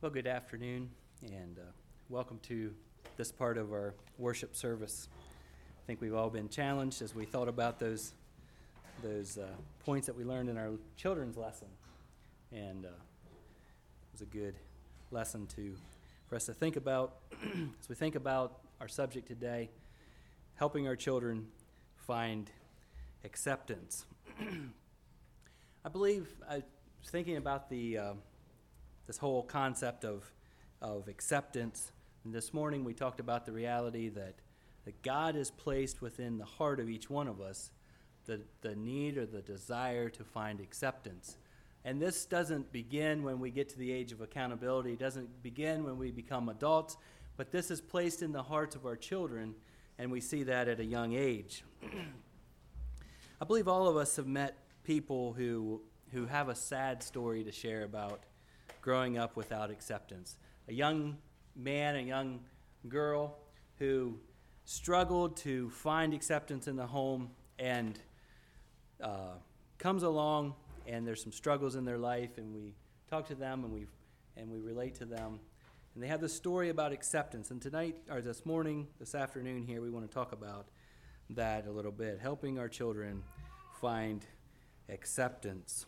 Well, good afternoon, and welcome to this part of our worship service. I think we've all been challenged as we thought about those points that we learned in our children's lesson, and it was a good lesson for us to think about as we think about our subject today, helping our children find acceptance. I believe I was thinking about this whole concept of acceptance. And this morning we talked about the reality that God has placed within the heart of each one of us the need or the desire to find acceptance. And this doesn't begin when we get to the age of accountability. It doesn't begin when we become adults, but this is placed in the hearts of our children, and we see that at a young age. I believe all of us have met people who have a sad story to share about growing up without acceptance. A young man, a young girl who struggled to find acceptance in the home and comes along, and there's some struggles in their life, and we talk to them and we relate to them. And they have this story about acceptance. And tonight, or this afternoon here, we want to talk about that a little bit, helping our children find acceptance.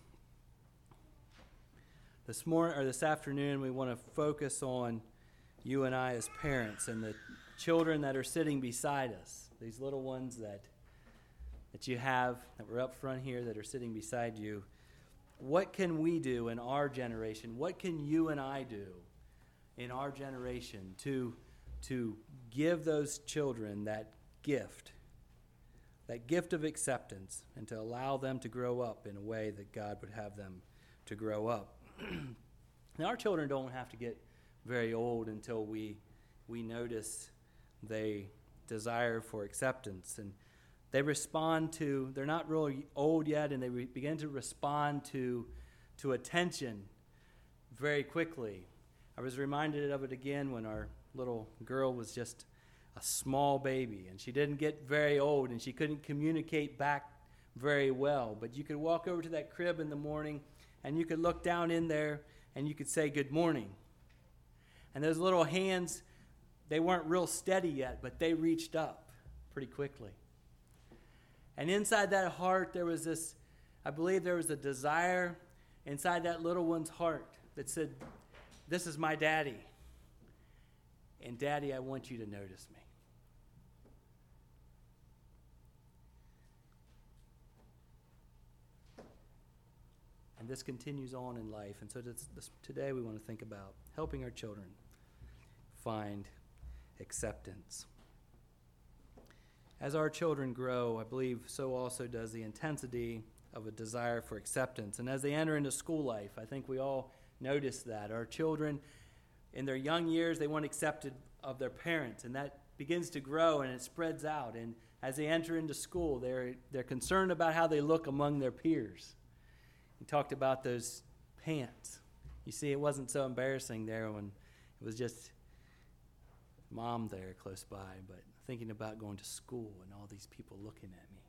This afternoon, we want to focus on you and I as parents and the children that are sitting beside us, these little ones that you have, that were up front here, that are sitting beside you. What can we do in our generation? What can you and I do in our generation to give those children that gift of acceptance, and to allow them to grow up in a way that God would have them to grow up? Now, our children don't have to get very old until we notice they desire for acceptance, and they're not really old yet, and they begin to respond to attention very quickly. I was reminded of it again when our little girl was just a small baby, and she didn't get very old, and she couldn't communicate back very well, but you could walk over to that crib in the morning, and you could look down in there, and you could say, "Good morning." And those little hands, they weren't real steady yet, but they reached up pretty quickly. And inside that heart, I believe there was a desire inside that little one's heart that said, "This is my daddy. And Daddy, I want you to notice me." And this continues on in life. And so today we want to think about helping our children find acceptance. As our children grow, I believe so also does the intensity of a desire for acceptance. And as they enter into school life, I think we all notice that. Our children, in their young years, they want accepted of their parents, and that begins to grow and it spreads out. And as they enter into school, they're concerned about how they look among their peers. We talked about those pants. You see, it wasn't so embarrassing there when it was just mom there close by, but thinking about going to school and all these people looking at me.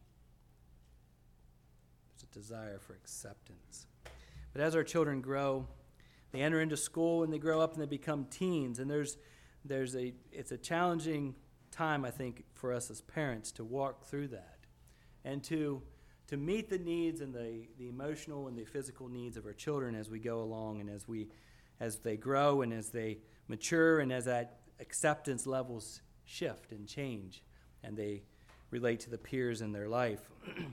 There's a desire for acceptance. But as our children grow, they enter into school and they grow up and they become teens, and it's a challenging time, I think, for us as parents to walk through that and to meet the needs and the emotional and the physical needs of our children as we go along, and as they grow and as they mature, and as that acceptance levels shift and change and they relate to the peers in their life.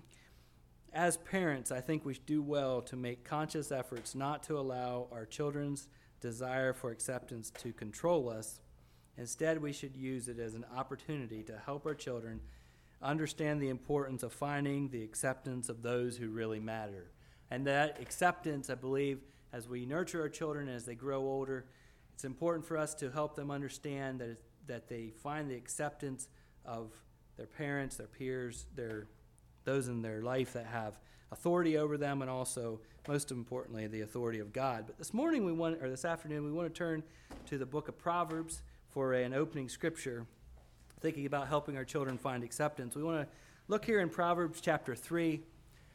As parents, I think we do well to make conscious efforts not to allow our children's desire for acceptance to control us. Instead, we should use it as an opportunity to help our children understand the importance of finding the acceptance of those who really matter. And that acceptance, I believe, as we nurture our children as they grow older, it's important for us to help them understand that they find the acceptance of their parents, their peers, those in their life that have authority over them, and also, most importantly, the authority of God. But this afternoon, we want to turn to the book of Proverbs for an opening scripture, thinking about helping our children find acceptance. We want to look here in Proverbs chapter 3.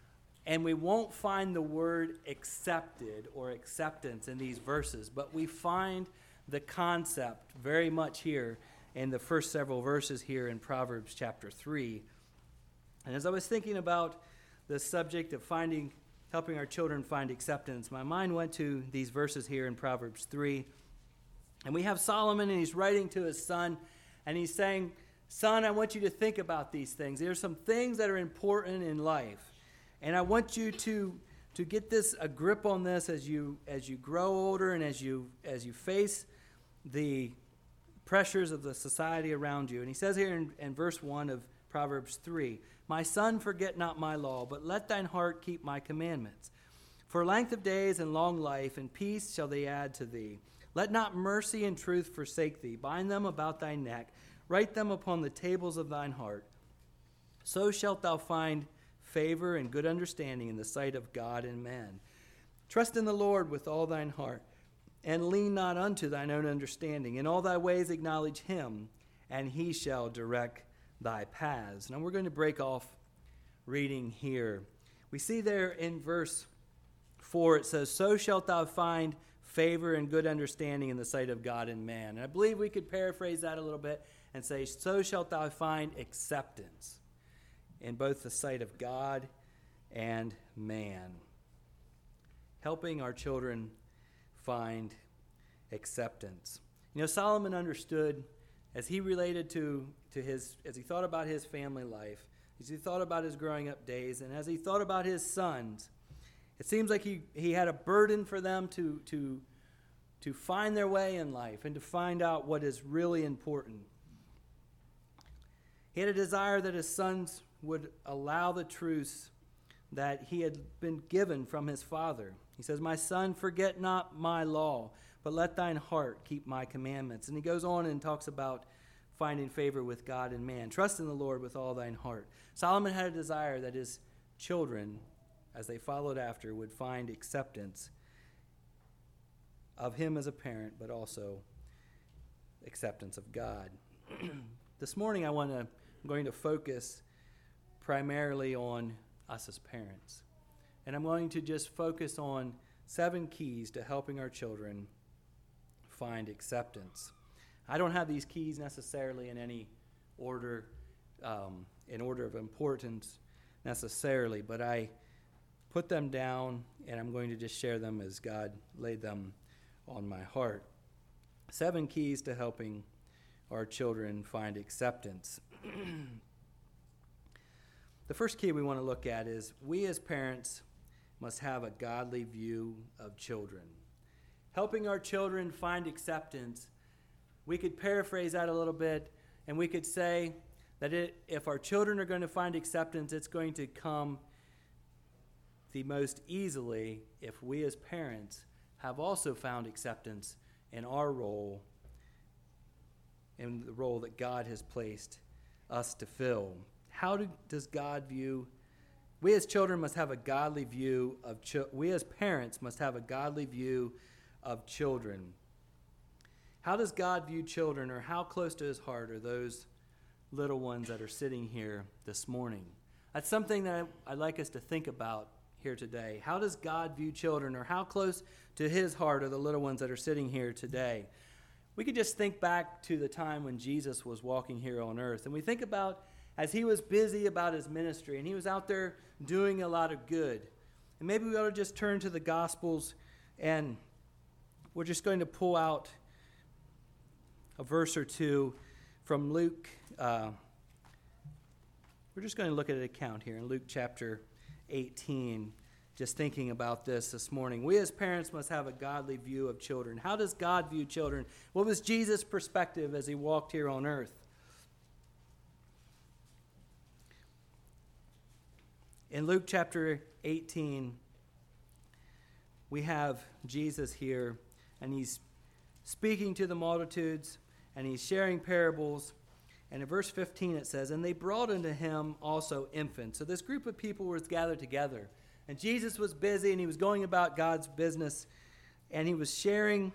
And we won't find the word accepted or acceptance in these verses, but we find the concept very much here in the first several verses here in Proverbs chapter 3. And as I was thinking about the subject of helping our children find acceptance, my mind went to these verses here in Proverbs 3. And we have Solomon, and he's writing to his son, and he's saying, son, I want you to think about these things. There's some things that are important in life. And I want you to get a grip on this as you grow older and as you face the pressures of the society around you. And he says here in verse 1 of Proverbs 3, my son, forget not my law, but let thine heart keep my commandments. For length of days and long life and peace shall they add to thee. Let not mercy and truth forsake thee. Bind them about thy neck. Write them upon the tables of thine heart. So shalt thou find favor and good understanding in the sight of God and man. Trust in the Lord with all thine heart, and lean not unto thine own understanding. In all thy ways acknowledge him, and he shall direct thy paths. Now we're going to break off reading here. We see there in verse 4, it says, so shalt thou find favor and good understanding in the sight of God and man. And I believe we could paraphrase that a little bit and say, so shalt thou find acceptance in both the sight of God and man. Helping our children find acceptance. You know, Solomon understood as he related as he thought about his family life, as he thought about his growing up days, and as he thought about his sons, it seems like he had a burden for them to find their way in life and to find out what is really important. He had a desire that his sons would allow the truths that he had been given from his father. He says, my son, forget not my law, but let thine heart keep my commandments. And he goes on and talks about finding favor with God and man. Trust in the Lord with all thine heart. Solomon had a desire that his children, as they followed after, would find acceptance of him as a parent, but also acceptance of God. This morning I'm going to focus primarily on us as parents. And I'm going to just focus on 7 keys to helping our children find acceptance. I don't have these keys necessarily in any order, in order of importance necessarily, but I put them down and I'm going to just share them as God laid them on my heart. 7 keys to helping our children find acceptance. The first key we want to look at is we as parents must have a godly view of children. Helping our children find acceptance, we could paraphrase that a little bit, and we could say that if our children are going to find acceptance, it's going to come the most easily if we as parents have also found acceptance in our role, in the role that God has placed us to fill. How does God view? We as children must have a godly view of we as parents must have a godly view of children. How does God view children, or how close to his heart are those little ones that are sitting here this morning? That's something that I'd like us to think about here today. How does God view children, or how close to his heart are the little ones that are sitting here today? We could just think back to the time when Jesus was walking here on earth, and we think about as he was busy about his ministry, and he was out there doing a lot of good. And maybe we ought to just turn to the Gospels, and we're just going to pull out a verse or two from Luke. We're just going to look at an account here in Luke chapter 18, just thinking about this morning. We as parents must have a godly view of children. How does God view children? What was Jesus' perspective as he walked here on earth? In Luke chapter 18, we have Jesus here, and he's speaking to the multitudes, and he's sharing parables. And in verse 15 it says, and they brought unto him also infants. So this group of people was gathered together. And Jesus was busy, and he was going about God's business, and he was sharing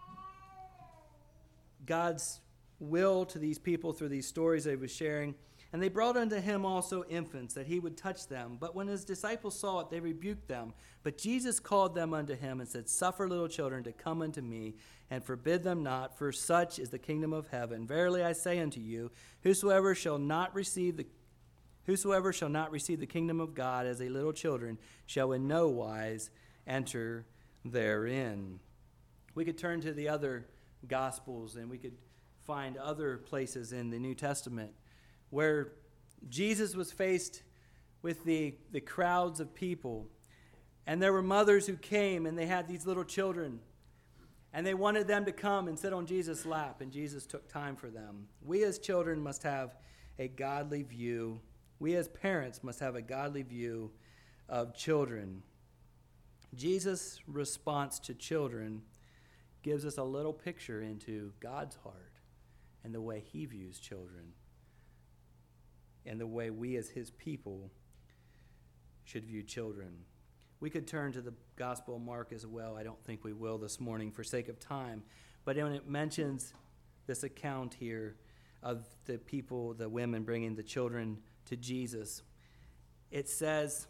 God's will to these people through these stories that he was sharing. And they brought unto him also infants, that he would touch them. But when his disciples saw it, they rebuked them. But Jesus called them unto him, and said, Suffer little children to come unto me, and forbid them not, for such is the kingdom of heaven. Verily I say unto you, whosoever shall not receive the kingdom of God as a little children shall in no wise enter therein. We could turn to the other Gospels, and we could find other places in the New Testament where Jesus was faced with the crowds of people. And there were mothers who came, and they had these little children. And they wanted them to come and sit on Jesus' lap, and Jesus took time for them. We as children must have a godly view. We as parents must have a godly view of children. Jesus' response to children gives us a little picture into God's heart and the way he views children and the way we as his people should view children. We could turn to the Gospel of Mark as well. I don't think we will this morning for sake of time. But when it mentions this account here of the people, the women bringing the children to Jesus, it says,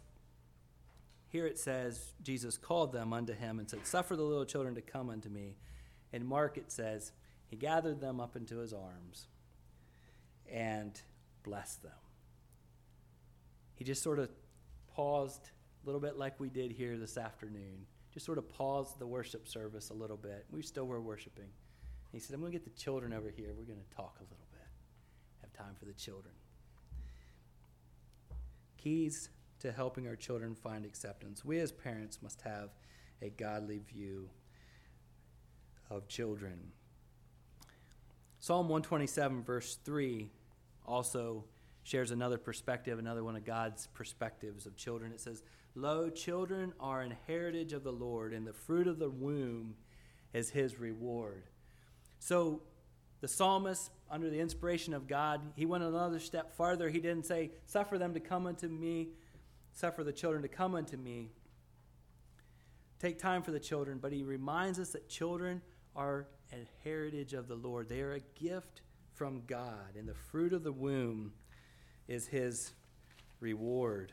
Jesus called them unto him and said, Suffer the little children to come unto me. In Mark it says, he gathered them up into his arms and blessed them. He just sort of paused a little bit like we did here this afternoon. Just sort of paused the worship service a little bit. We still were worshiping. He said, I'm going to get the children over here. We're going to talk a little bit. Have time for the children. Keys to helping our children find acceptance. We as parents must have a godly view of children. Psalm 127 verse 3 also shares another perspective, another one of God's perspectives of children. It says, Lo, children are an heritage of the Lord, and the fruit of the womb is his reward. So the psalmist, under the inspiration of God, he went another step farther. He didn't say, suffer them to come unto me, suffer the children to come unto me. Take time for the children, but he reminds us that children are a heritage of the Lord. They are a gift from God, and the fruit of the womb is his reward.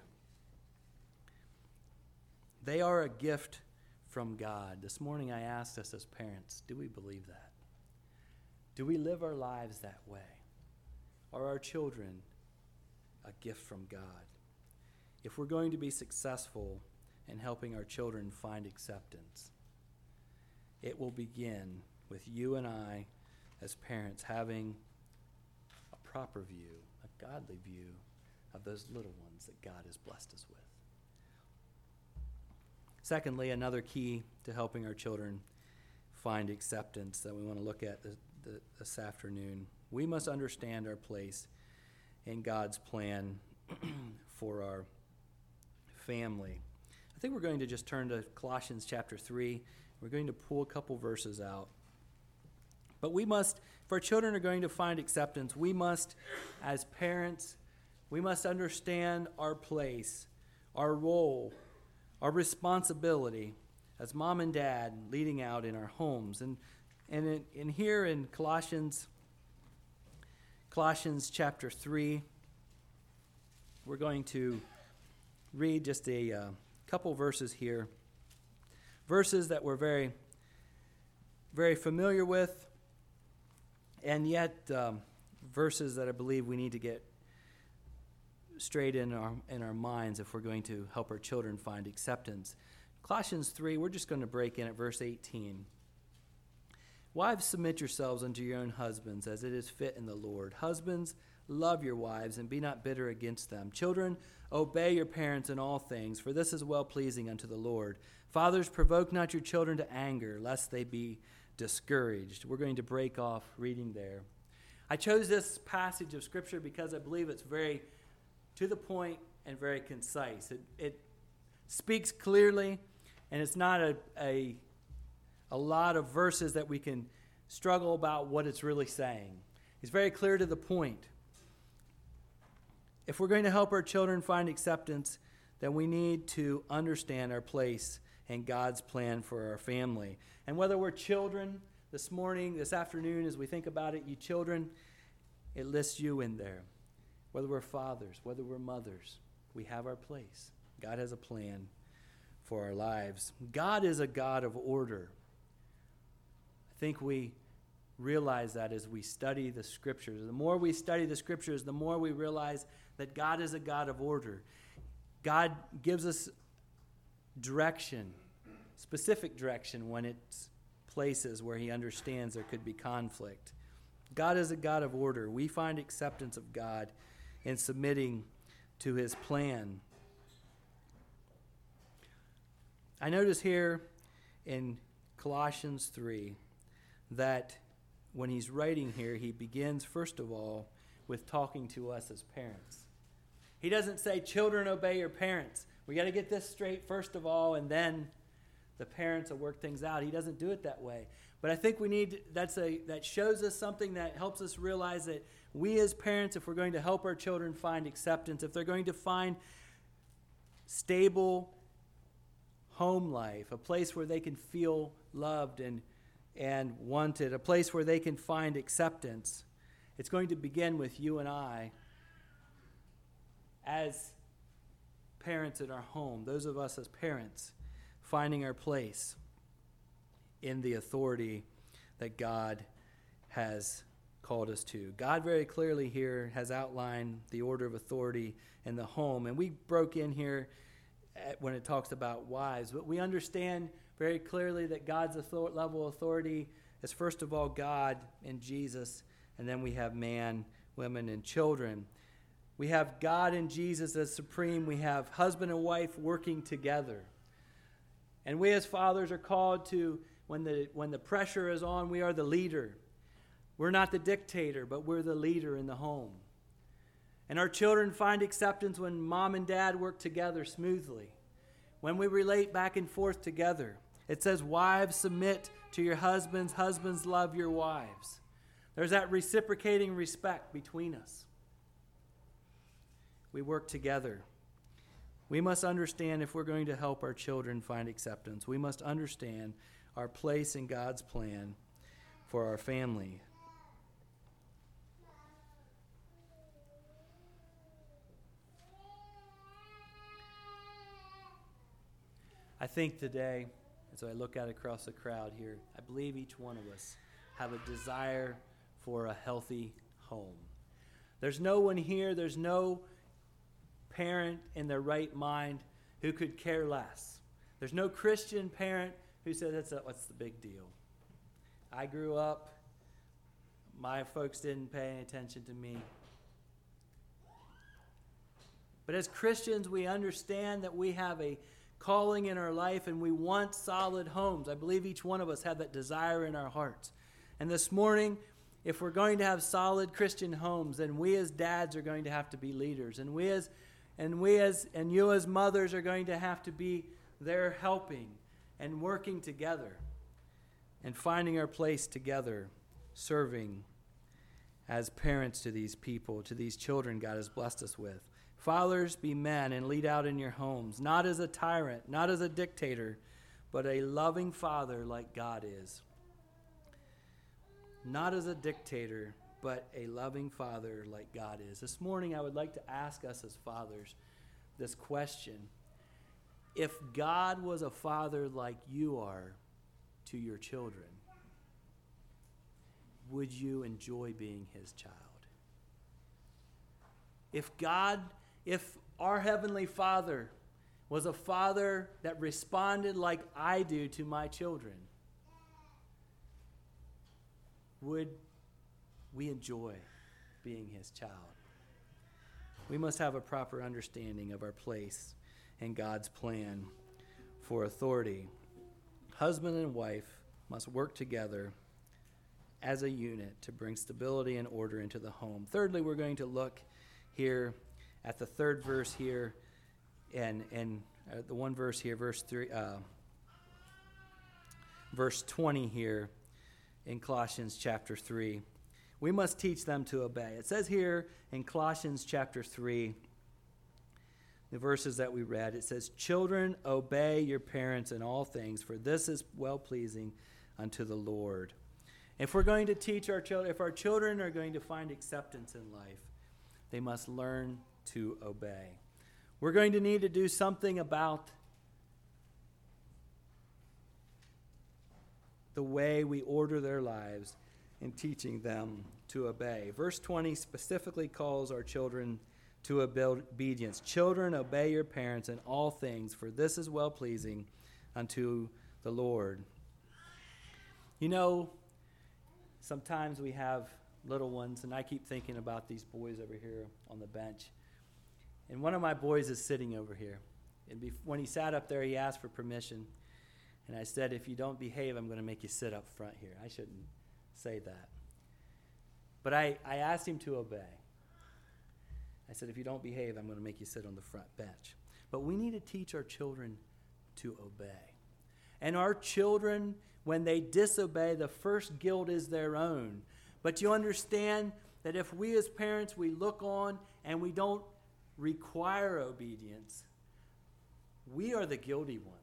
They are a gift from God. This morning I asked us as parents, do we believe that? Do we live our lives that way? Are our children a gift from God? If we're going to be successful in helping our children find acceptance, it will begin with you and I as parents having a proper view, a godly view of those little ones that God has blessed us with. Secondly, another key to helping our children find acceptance that we want to look at this afternoon. We must understand our place in God's plan for our family. I think we're going to just turn to Colossians chapter 3. We're going to pull a couple verses out. But we must, if our children are going to find acceptance, we must, as parents, we must understand our place, our role, our responsibility as mom and dad leading out in our homes. And in here in Colossians chapter 3, we're going to read just a couple verses here. Verses that we're very, very familiar with, and yet verses that I believe we need to get straight in our minds if we're going to help our children find acceptance. Colossians 3, we're just going to break in at verse 18. Wives, submit yourselves unto your own husbands, as it is fit in the Lord. Husbands, love your wives, and be not bitter against them. Children, obey your parents in all things, for this is well-pleasing unto the Lord. Fathers, provoke not your children to anger, lest they be discouraged. We're going to break off reading there. I chose this passage of Scripture because I believe it's very to the point and very concise. It speaks clearly, and it's not a lot of verses that we can struggle about what it's really saying. It's very clear to the point. If we're going to help our children find acceptance, then we need to understand our place in God's plan for our family. And whether we're children, this afternoon, as we think about it, you children, it lists you in there. whether we're fathers, whether we're mothers, we have our place. God has a plan for our lives. God is a God of order. I think we realize that as we study the Scriptures. The more we study the Scriptures, the more we realize that God is a God of order. God gives us direction, specific direction when it's places where he understands there could be conflict. God is a God of order. We find acceptance of God in submitting to his plan. I notice here in Colossians 3 that when he's writing here, he begins, first of all, with talking to us as parents. He doesn't say, children, obey your parents. We got to get this straight first of all, and then the parents will work things out. He doesn't do it that way. But I think we need, that shows us something that helps us realize that we as parents, if we're going to help our children find acceptance, if they're going to find stable home life, a place where they can feel loved and wanted, a place where they can find acceptance, it's going to begin with you and I as parents in our home, those of us as parents, finding our place in the authority that God has called us to. God very clearly here has outlined the order of authority in the home, and we broke in here when it talks about wives, but we understand very clearly that God's level of authority is first of all God and Jesus, and then we have man, women, and children. We have God and Jesus as supreme. We have husband and wife working together. And we as fathers are called to, when the pressure is on, we are the leader. We're not the dictator, but we're the leader in the home. And our children find acceptance when mom and dad work together smoothly, when we relate back and forth together. It says, wives, submit to your husbands. Husbands, love your wives. There's that reciprocating respect between us. We work together. We must understand, if we're going to help our children find acceptance, we must understand our place in God's plan for our family. I think today, as I look out across the crowd here, I believe each one of us have a desire for a healthy home. There's no one here, there's no parent in their right mind who could care less. There's no Christian parent who said, what's the big deal? I grew up, my folks didn't pay any attention to me. But as Christians, we understand that we have a calling in our life and we want solid homes. I believe each one of us have that desire in our hearts. And this morning, if we're going to have solid Christian homes, then we as dads are going to have to be leaders. And you as mothers are going to have to be there helping and working together and finding our place together, serving as parents to these people, to these children God has blessed us with. Fathers, be men and lead out in your homes, not as a tyrant, not as a dictator, but a loving father like God is. Not as a dictator, but a loving father like God is. This morning, I would like to ask us as fathers this question. If God was a father like you are to your children, would you enjoy being his child? If our Heavenly Father was a father that responded like I do to my children, would we enjoy being his child? We must have a proper understanding of our place in God's plan for authority. Husband and wife must work together as a unit to bring stability and order into the home. Thirdly, we're going to look here at the third verse here, and the one verse here, verse 20 here in Colossians chapter 3. We must teach them to obey. It says here in Colossians chapter 3, the verses that we read, it says, children, obey your parents in all things, for this is well-pleasing unto the Lord. If we're going to teach our children, if our children are going to find acceptance in life, they must learn to obey. We're going to need to do something about the way we order their lives in teaching them to obey. Verse 20 specifically calls our children to obedience. Children, obey your parents in all things, for this is well-pleasing unto the Lord. You know, sometimes we have little ones, and I keep thinking about these boys over here on the bench. And one of my boys is sitting over here. And when he sat up there, he asked for permission. And I said, if you don't behave, I'm going to make you sit up front here. I shouldn't say that. But I asked him to obey. I said, if you don't behave, I'm going to make you sit on the front bench. But we need to teach our children to obey. And our children, when they disobey, the first guilt is their own. But you understand that if we as parents, we look on and we don't require obedience, we are the guilty ones.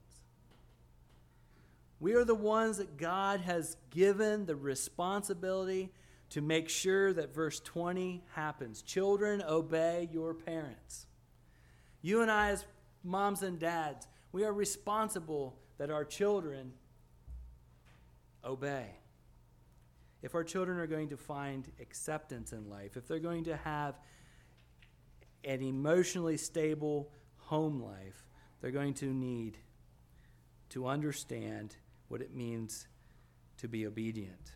We are the ones that God has given the responsibility to make sure that verse 20 happens. Children, obey your parents. You and I as moms and dads, we are responsible that our children obey. If our children are going to find acceptance in life, if they're going to have an emotionally stable home life, they're going to need to understand what it means to be obedient.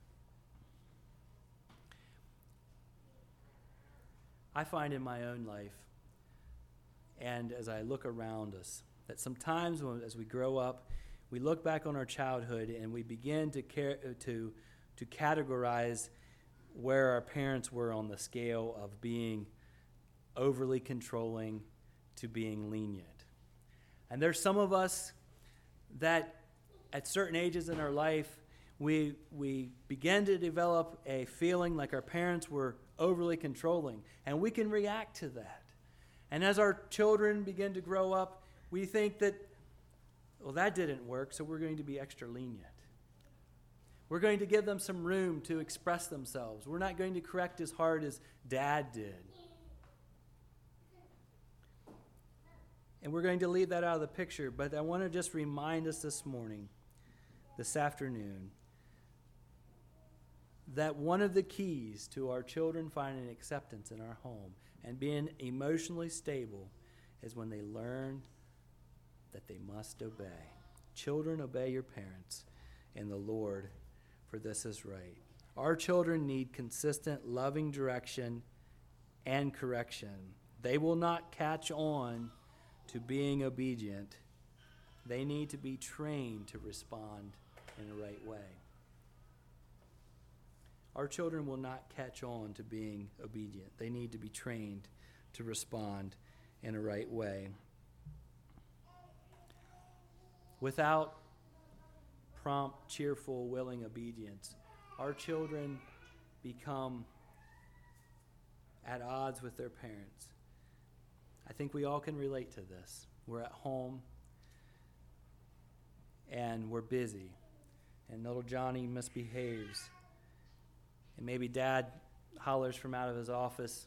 I find in my own life, and as I look around us, that sometimes as we grow up, we look back on our childhood and we begin to categorize where our parents were on the scale of being overly controlling to being lenient. And there's some of us that at certain ages in our life, we begin to develop a feeling like our parents were overly controlling, and we can react to that. And as our children begin to grow up, we think that, well, that didn't work, so we're going to be extra lenient. We're going to give them some room to express themselves. We're not going to correct as hard as Dad did. And we're going to leave that out of the picture, but I want to just remind us this afternoon, that one of the keys to our children finding acceptance in our home and being emotionally stable is when they learn that they must obey. Children, obey your parents in the Lord, for this is right. Our children need consistent, loving direction and correction. They will not catch on to being obedient. They need to be trained to respond in the right way. Our children will not catch on to being obedient. They need to be trained to respond in a right way. Without prompt, cheerful, willing obedience, our children become at odds with their parents. I think we all can relate to this. We're at home and we're busy, and little Johnny misbehaves. And maybe Dad hollers from out of his office,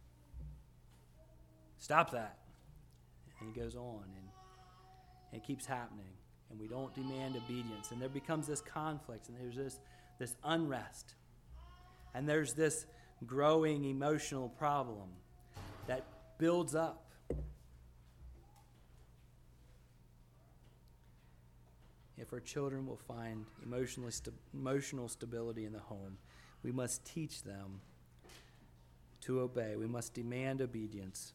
"Stop that." And he goes on, and it keeps happening. And we don't demand obedience. And there becomes this conflict, and there's this unrest. And there's this growing emotional problem that builds up. If our children will find emotional stability in the home, we must teach them to obey. We must demand obedience.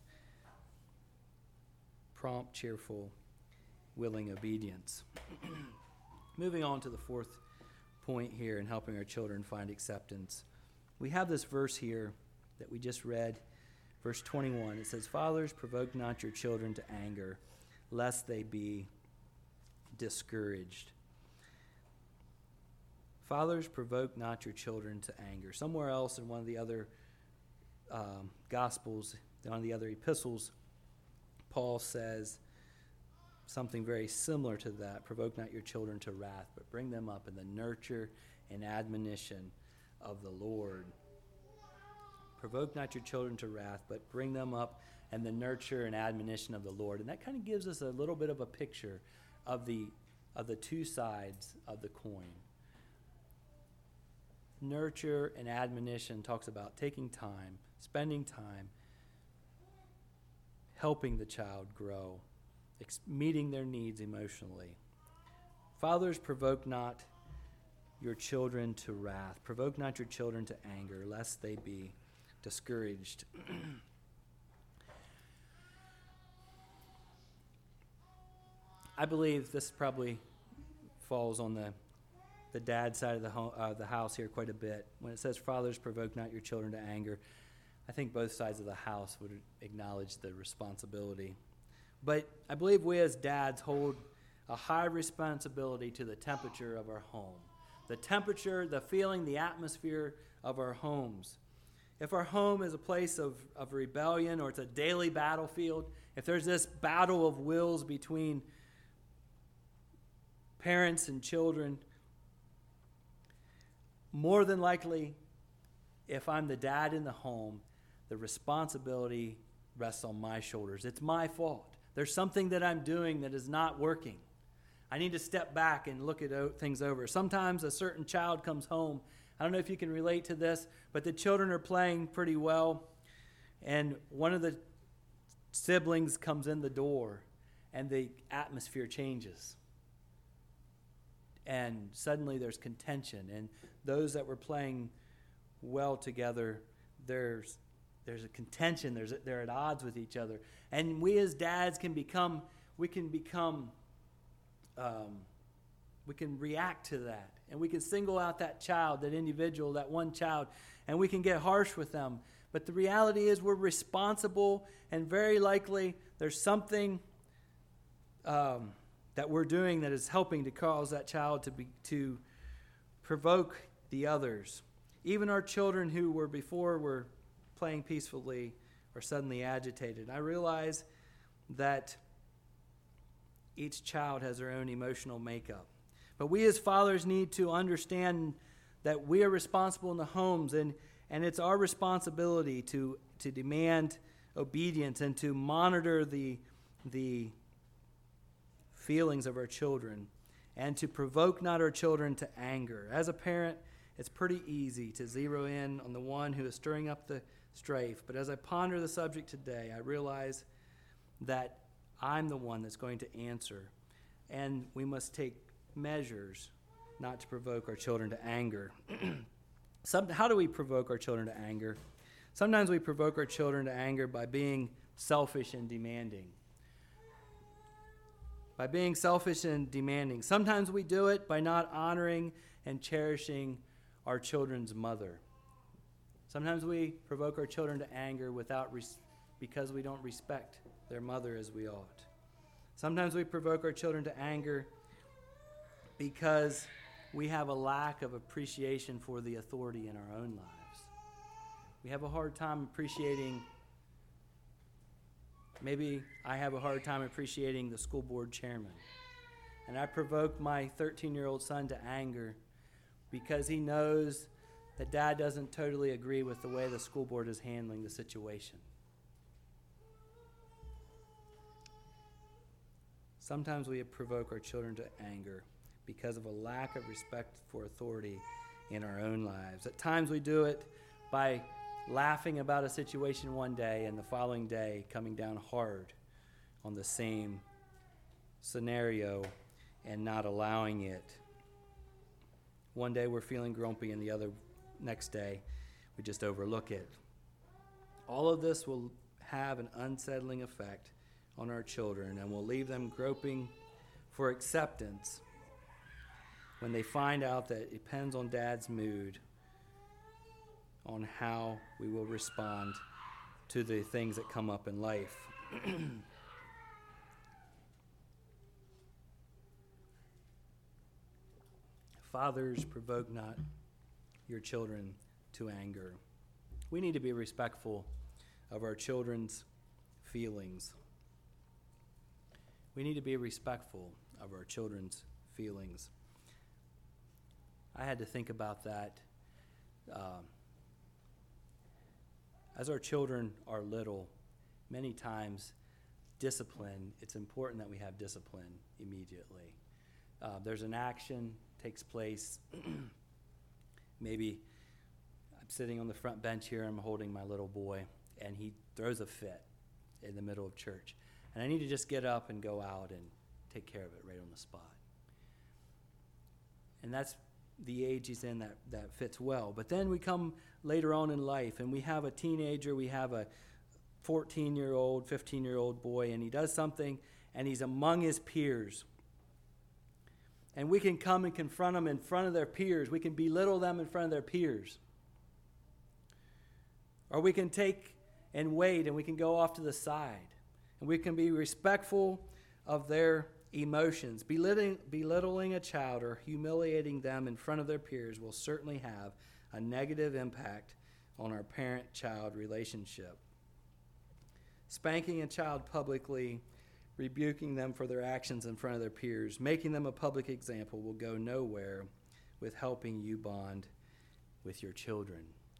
Prompt, cheerful, willing obedience. Moving on to the fourth point here in helping our children find acceptance. We have this verse here that we just read, verse 21. It says, "Fathers, provoke not your children to anger, lest they be discouraged." Fathers, provoke not your children to anger. Somewhere else in one of the other Gospels, one of the other epistles, Paul says something very similar to that. Provoke not your children to wrath, but bring them up in the nurture and admonition of the Lord. Provoke not your children to wrath, but bring them up in the nurture and admonition of the Lord. And that kind of gives us a little bit of a picture of the two sides of the coin. Nurture and admonition talks about taking time, spending time, helping the child grow, meeting their needs emotionally. Fathers, provoke not your children to wrath. Provoke not your children to anger, lest they be discouraged. I believe this probably falls on the dad side of the house here quite a bit. When it says, fathers, provoke not your children to anger, I think both sides of the house would acknowledge the responsibility. But I believe we as dads hold a high responsibility to the temperature of our home. The temperature, the feeling, the atmosphere of our homes. If our home is a place of rebellion, or it's a daily battlefield, if there's this battle of wills between parents and children, more than likely, if I'm the dad in the home, the responsibility rests on my shoulders. It's my fault. There's something that I'm doing that is not working. I need to step back and look at things over. Sometimes a certain child comes home. I don't know if you can relate to this, but the children are playing pretty well, and one of the siblings comes in the door, and the atmosphere changes. And suddenly there's contention, and those that were playing well together, there's a contention. They're at odds with each other, and we as dads can react to that, and we can single out that child, that individual, that one child, and we can get harsh with them. But the reality is we're responsible, and very likely there's something that we're doing that is helping to cause that child to provoke the others. Even our children who were playing peacefully are suddenly agitated. I realize that each child has their own emotional makeup. But we as fathers need to understand that we are responsible in the homes, and it's our responsibility to demand obedience and to monitor the feelings of our children, and to provoke not our children to anger. As a parent, it's pretty easy to zero in on the one who is stirring up the strife. But as I ponder the subject today, I realize that I'm the one that's going to answer, and we must take measures not to provoke our children to anger. How do we provoke our children to anger? Sometimes we provoke our children to anger by being selfish and demanding. By being selfish and demanding. Sometimes we do it by not honoring and cherishing our children's mother. Sometimes we provoke our children to anger because we don't respect their mother as we ought. Sometimes we provoke our children to anger because we have a lack of appreciation for the authority in our own lives. We have a hard time appreciating, maybe I have a hard time appreciating the school board chairman. And I provoke my 13-year-old son to anger because he knows that dad doesn't totally agree with the way the school board is handling the situation. Sometimes we provoke our children to anger because of a lack of respect for authority in our own lives. At times we do it by laughing about a situation one day and the following day coming down hard on the same scenario and not allowing it. One day we're feeling grumpy, and the next day we just overlook it. All of this will have an unsettling effect on our children, and will leave them groping for acceptance when they find out that it depends on dad's mood on how we will respond to the things that come up in life. Fathers, provoke not your children to anger. We need to be respectful of our children's feelings. We need to be respectful of our children's feelings. I had to think about that As our children are little, many times discipline, it's important that we have discipline immediately. There's an action takes place. Maybe I'm sitting on the front bench here, I'm holding my little boy, and he throws a fit in the middle of church. And I need to just get up and go out and take care of it right on the spot. And that's the age he's in that fits well. But then we come later on in life, and we have a teenager, we have a 14-year-old, 15-year-old boy, and he does something, and he's among his peers. And we can come and confront them in front of their peers. We can belittle them in front of their peers. Or we can take and wait, and we can go off to the side. And we can be respectful of their emotions. Belittling a child or humiliating them in front of their peers will certainly have a negative impact on our parent-child relationship. Spanking a child publicly, rebuking them for their actions in front of their peers, making them a public example will go nowhere with helping you bond with your children.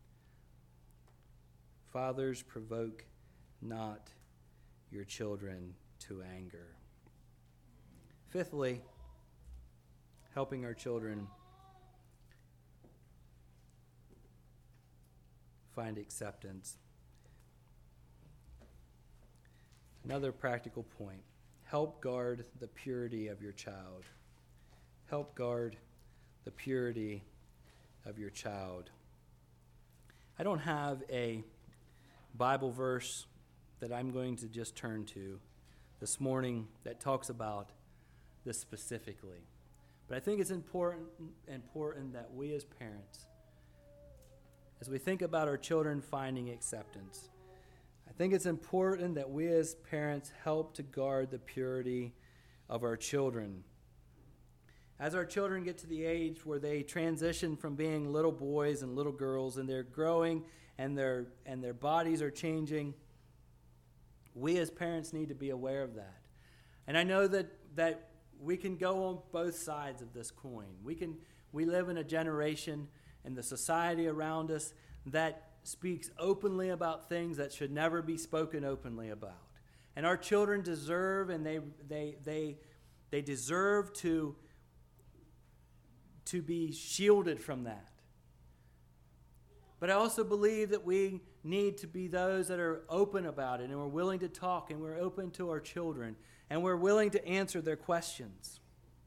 Fathers, provoke not your children to anger. Fifthly, helping our children find acceptance. Another practical point. Help guard the purity of your child. Help guard the purity of your child. I don't have a Bible verse that I'm going to just turn to this morning that talks about this specifically. But I think it's important that we as parents, as we think about our children finding acceptance, I think it's important that we as parents help to guard the purity of our children. As our children get to the age where they transition from being little boys and little girls, and they're growing and their bodies are changing, we as parents need to be aware of that. And I know that we can go on both sides of this coin. We live in a generation and the society around us that speaks openly about things that should never be spoken openly about. And our children deserve, and they deserve to be shielded from that. But I also believe that we need to be those that are open about it, and we're willing to talk, and we're open to our children, and we're willing to answer their questions.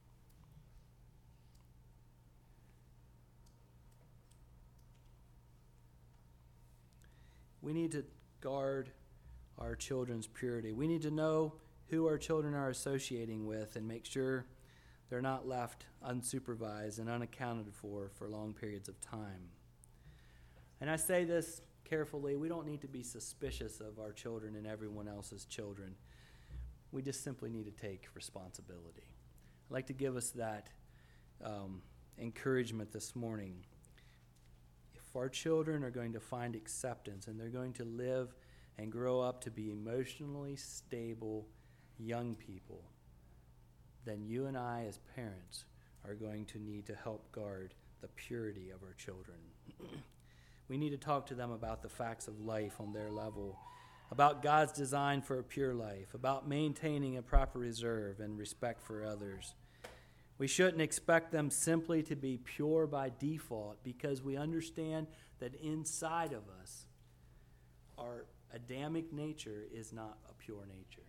We need to guard our children's purity. We need to know who our children are associating with and make sure they're not left unsupervised and unaccounted for long periods of time. And I say this carefully. We don't need to be suspicious of our children and everyone else's children. We just simply need to take responsibility. I'd like to give us that encouragement this morning. If our children are going to find acceptance and they're going to live and grow up to be emotionally stable young people, then you and I as parents are going to need to help guard the purity of our children. We need to talk to them about the facts of life on their level, about God's design for a pure life, about maintaining a proper reserve and respect for others. We shouldn't expect them simply to be pure by default, because we understand that inside of us, our Adamic nature is not a pure nature.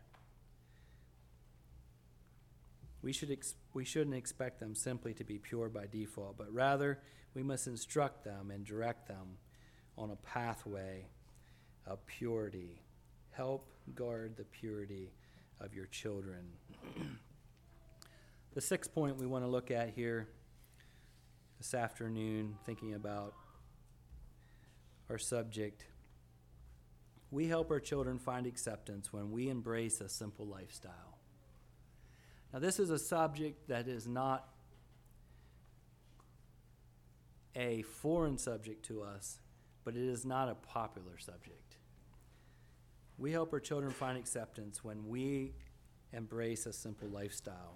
We shouldn't expect them simply to be pure by default, but rather we must instruct them and direct them on a pathway of purity. Help guard the purity of your children. The sixth point we want to look at here this afternoon, thinking about our subject, we help our children find acceptance when we embrace a simple lifestyle. Now, this is a subject that is not a foreign subject to us, but it is not a popular subject. We help our children find acceptance when we embrace a simple lifestyle.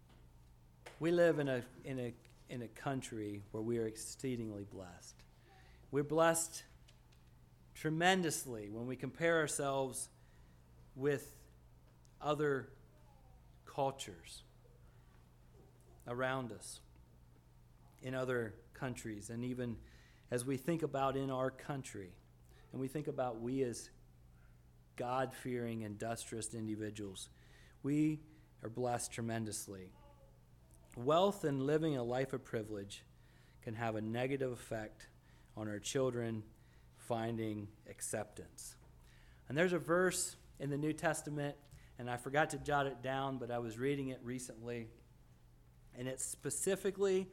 We live in a country where we are exceedingly blessed. We're blessed tremendously when we compare ourselves with other cultures around us in other countries, and even as we think about in our country, and we think about we as God-fearing, industrious individuals, we are blessed tremendously. Wealth and living a life of privilege can have a negative effect on our children finding acceptance. And there's a verse in the New Testament, and I forgot to jot it down, but I was reading it recently, and it specifically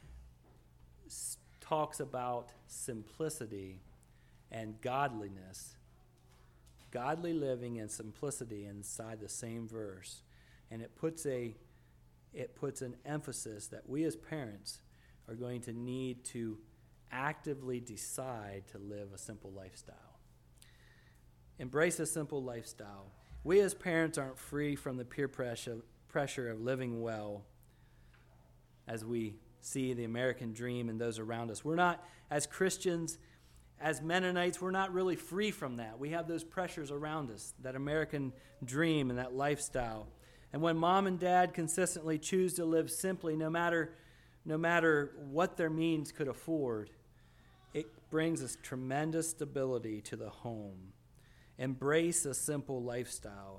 talks about simplicity and godliness, godly living and simplicity inside the same verse. And it puts an emphasis that we as parents are going to need to actively decide to live a simple lifestyle. Embrace a simple lifestyle. We as parents aren't free from the peer pressure of living well as we see the American dream and those around us. We're not, as Christians, as Mennonites, we're not really free from that. We have those pressures around us, that American dream and that lifestyle. And when mom and dad consistently choose to live simply, no matter what their means could afford, it brings us tremendous stability to the home. Embrace a simple lifestyle.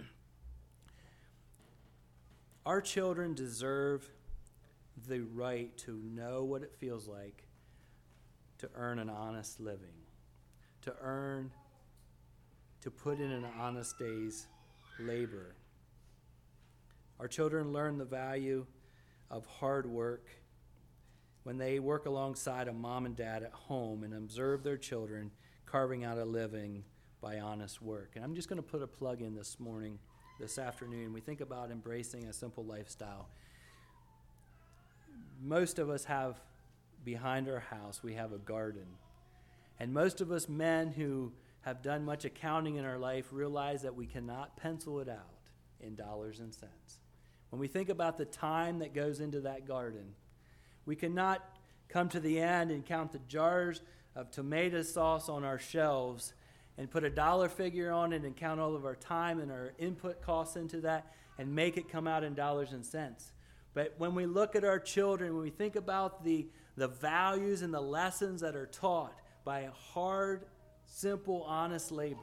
Our children deserve the right to know what it feels like to earn an honest living, to put in an honest day's labor. Our children learn the value of hard work when they work alongside a mom and dad at home and observe their children carving out a living by honest work. And I'm just going to put a plug in this afternoon. We think about embracing a simple lifestyle. Most of us have, behind our house, we have a garden. And most of us men who have done much accounting in our life realize that we cannot pencil it out in dollars and cents. When we think about the time that goes into that garden, we cannot come to the end and count the jars of tomato sauce on our shelves and put a dollar figure on it and count all of our time and our input costs into that and make it come out in dollars and cents. But when we look at our children, when we think about the values and the lessons that are taught by a hard, simple, honest labor,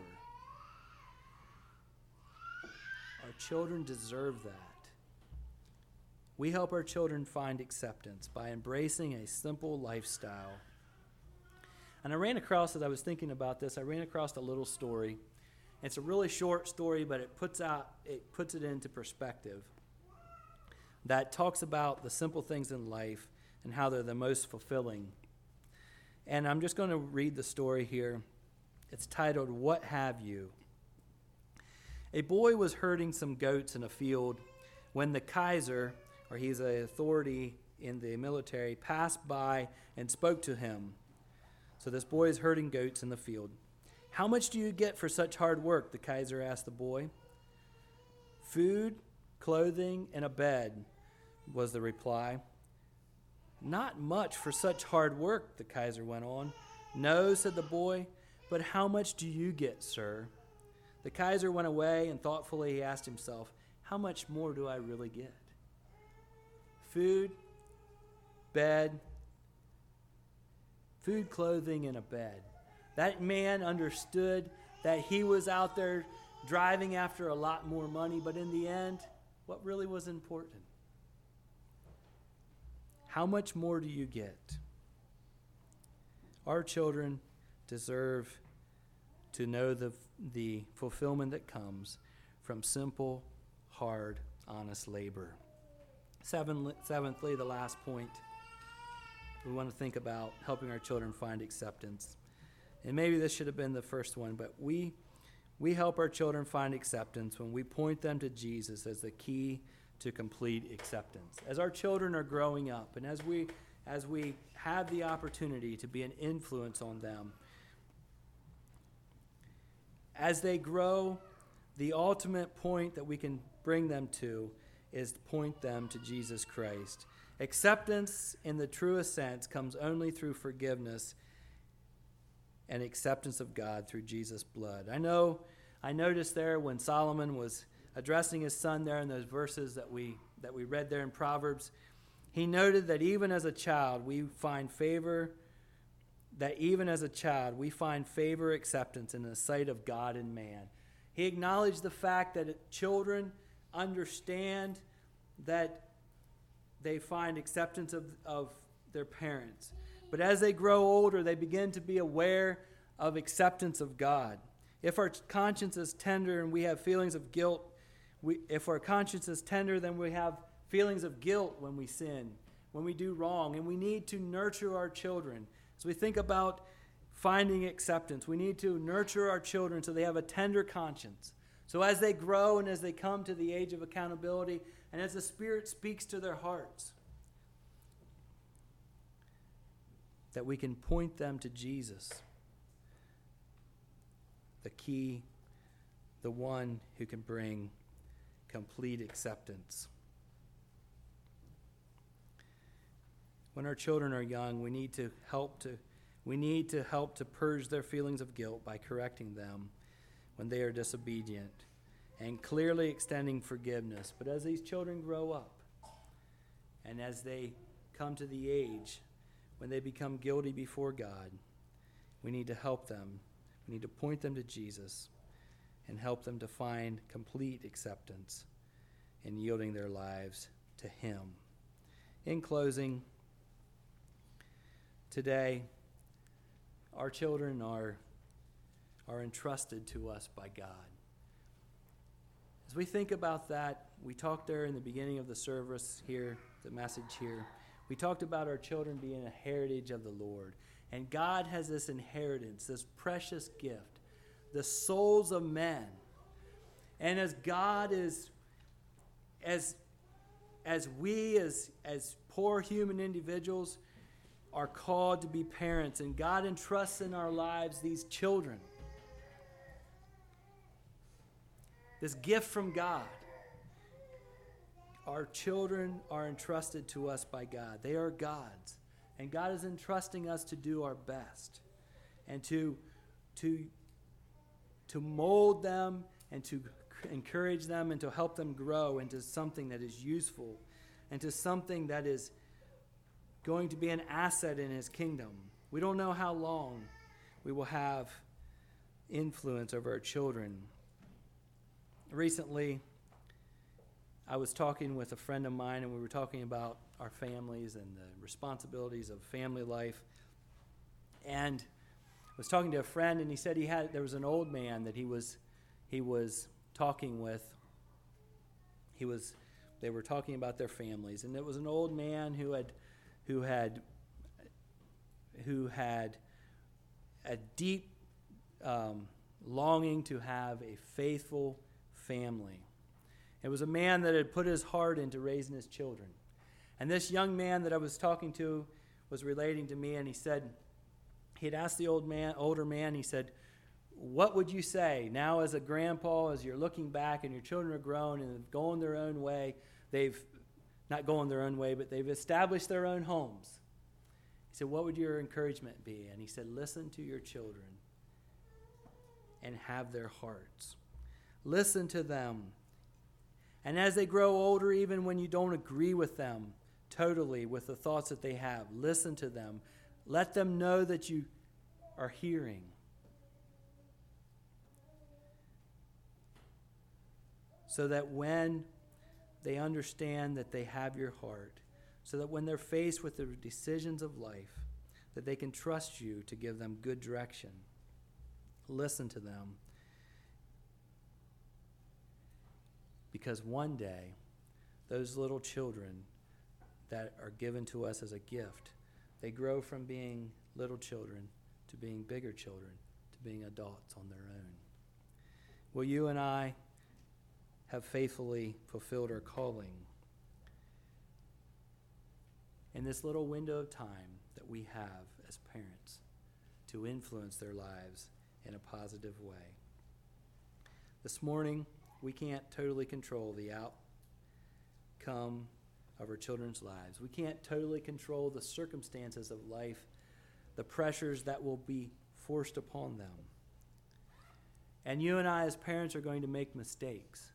our children deserve that. We help our children find acceptance by embracing a simple lifestyle. And I ran across, as I was thinking about this, a little story. It's a really short story, but it puts it into perspective, that talks about the simple things in life and how they're the most fulfilling. And I'm just going to read the story here. It's titled, "What Have You?" A boy was herding some goats in a field when the Kaiser, or he's an authority in the military, passed by and spoke to him. So this boy is herding goats in the field. "How much do you get for such hard work?" the Kaiser asked the boy. "Food, clothing, and a bed," was the reply. "Not much for such hard work," the Kaiser went on. "No," said the boy, "but how much do you get, sir?" The Kaiser went away, and thoughtfully he asked himself, how much more do I really get? Food, clothing, and a bed. That man understood that he was out there driving after a lot more money, but in the end, what really was important? How much more do you get? Our children deserve to know the fulfillment that comes from simple, hard, honest labor. Seventhly, the last point, we want to think about helping our children find acceptance. And maybe this should have been the first one, but we help our children find acceptance when we point them to Jesus as the key to complete acceptance. As our children are growing up, and as we have the opportunity to be an influence on them, as they grow, the ultimate point that we can bring them to is to point them to Jesus Christ. Acceptance in the truest sense comes only through forgiveness and acceptance of God through Jesus' blood. I noticed there when Solomon was addressing his son there in those verses that we read there in Proverbs, he noted that even as a child we find favor, acceptance in the sight of God and man. He acknowledged the fact that children understand that they find acceptance of their parents. But as they grow older, they begin to be aware of acceptance of God. If our conscience is tender and we have feelings of guilt, then we have feelings of guilt when we sin, when we do wrong, and we need to nurture our children. As we think about finding acceptance, we need to nurture our children so they have a tender conscience. So as they grow and as they come to the age of accountability, and as the Spirit speaks to their hearts, that we can point them to Jesus, the key, the one who can bring complete acceptance. When our children are young, we need to help to purge their feelings of guilt by correcting them when they are disobedient and clearly extending forgiveness. But as these children grow up and as they come to the age when they become guilty before God, we need to help them. We need to point them to Jesus and help them to find complete acceptance in yielding their lives to Him. In closing, today, our children are entrusted to us by God. As we think about that, we talked there in the beginning of the service here, the message here. We talked about our children being a heritage of the Lord. And God has this inheritance, this precious gift, the souls of men. And as God is, as we as poor human individuals are called to be parents, and God entrusts in our lives these children, this gift from God. Our children are entrusted to us by God. They are God's. And God is entrusting us to do our best and to mold them and to encourage them and to help them grow into something that is useful and to something that is going to be an asset in His kingdom. We don't know how long we will have influence over our children. Recently, I was talking with a friend of mine, and we were talking about our families and the responsibilities of family life. And I was talking to a friend, and he said there was an old man that he was talking with. They were talking about their families, and it was an old man who had a deep longing to have a faithful family. It was a man that had put his heart into raising his children. And this young man that I was talking to was relating to me, and he'd asked the older man, he said, what would you say now as a grandpa, as you're looking back and your children are grown and have gone their own way, they've not going their own way, but they've established their own homes. He said, what would your encouragement be? And he said, listen to your children and have their hearts. Listen to them. And as they grow older, even when you don't agree with them totally with the thoughts that they have, listen to them. Let them know that you are hearing. So that when they understand that they have your heart, so that when they're faced with the decisions of life, that they can trust you to give them good direction. Listen to them. Because one day, those little children that are given to us as a gift, they grow from being little children to being bigger children, to being adults on their own. Will you and I have faithfully fulfilled our calling in this little window of time that we have as parents to influence their lives in a positive way? This morning, we can't totally control the outcome of our children's lives. We can't totally control the circumstances of life, the pressures that will be forced upon them. And you and I as parents are going to make mistakes.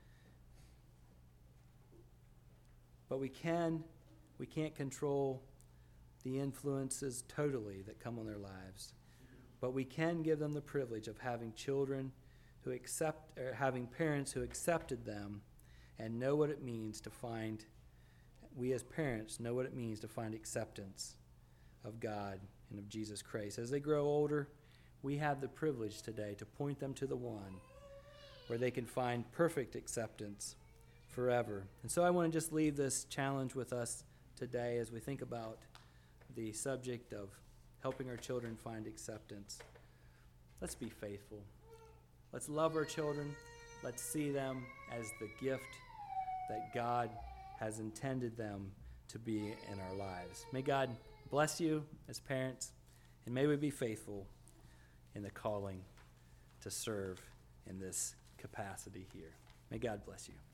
But we can't control the influences totally that come on their lives. But we can give them the privilege of having children who accept, or having parents who accepted them and know what it means to find, we as parents know what it means to find acceptance of God and of Jesus Christ. As they grow older, we have the privilege today to point them to the one where they can find perfect acceptance forever. And so I want to just leave this challenge with us today as we think about the subject of helping our children find acceptance. Let's be faithful. Let's love our children. Let's see them as the gift that God has intended them to be in our lives. May God bless you as parents, and may we be faithful in the calling to serve in this capacity here. May God bless you.